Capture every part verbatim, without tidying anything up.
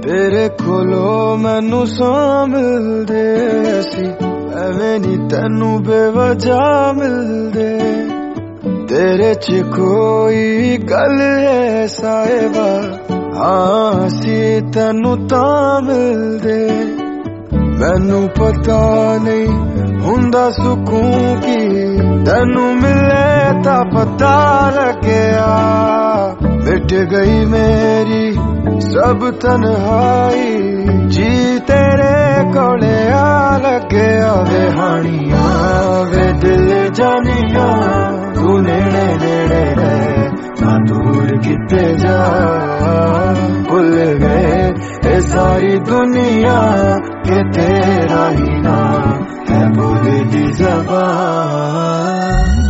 तेरे कोलो मैनू सौ मिलदे सी, एवें नी तैनू बेवजह मिलदे। तेरे च कोई गल है साहिबा, हाँ सी तैनू तां मिलदे। मैनू पता नहीं हुंदा सुकून की, तैनू मिले तां पता लग्या। मिट गई मेरी सब तन्हाई, जी तेरे कोले आ लग्या। वे हानिया वे दिल जानिया, तू नेड़े नेड़े रह ना दूर किते जा। भुल गए ये सारी दुनिया के तेरा ही नाम है बोले दी ज़बान।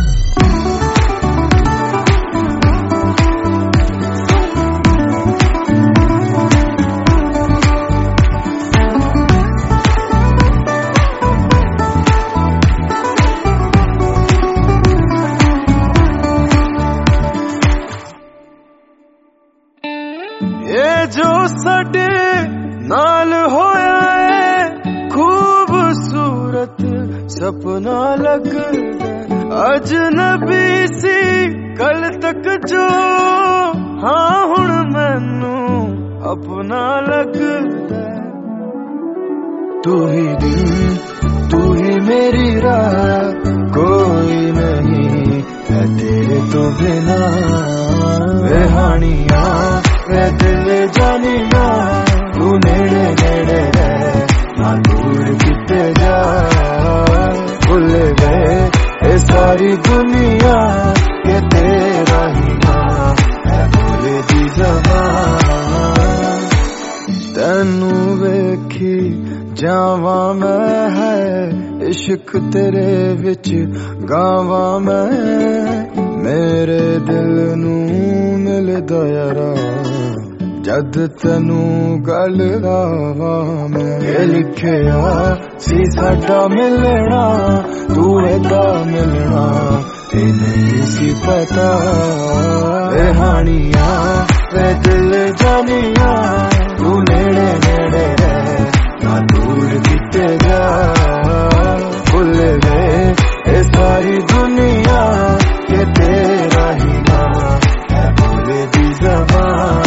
ये जो साडे नाल होया है खूबसूरत सपना लगदा, अजनबी सी कल तक जो, हाँ हुण मैनू अपना लगदा। तू ही दिन तू ही मेरी राह, कोई नहीं है तेरे तो बिना। वे हानिया वे दिल जानिया, तू नेड़े नेड़े रह ना दूर किते जा। भुल गए ये सारी दुनिया के तेरा ही नाम है बोले दी ज़बान। तैनू वेखी जावा मैं है, इश्क तेरे विच गावा मैं। मेरे दिल नू मिलदा यारा जद तैनू गल लावा मैं। ये लिखिया सी साडा मिलना, तू एदा मिलना ये नहीं सी पता। वे हानिया वे दिल जानिया, तू नेड़े नेड़े रह ना दूर किते जा। भुल गए ये सारी दुनिया के तेरा ही नाम है बोले दी ज़बान।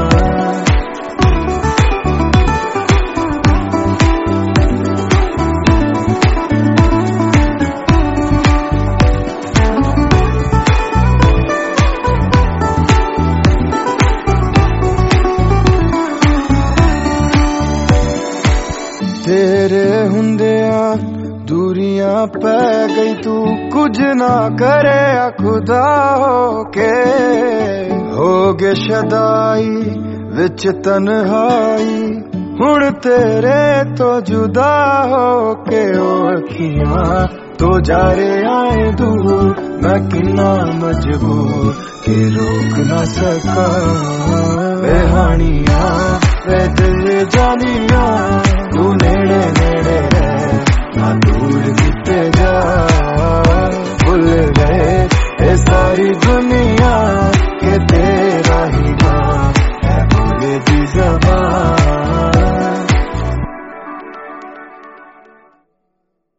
तेरे हुंदिया दूरियां पै गई, तू कुछ ना करे खुदा होके। हो गए शदाई विच तन्हाई, हुण तेरे तो जुदा होके। ओ अखियां तो जा रे आए दूर, मैं किन्ना मजबूर के रोक ना सका। वे हानिया वे दिल जानिया, तू नेड़े नेड़े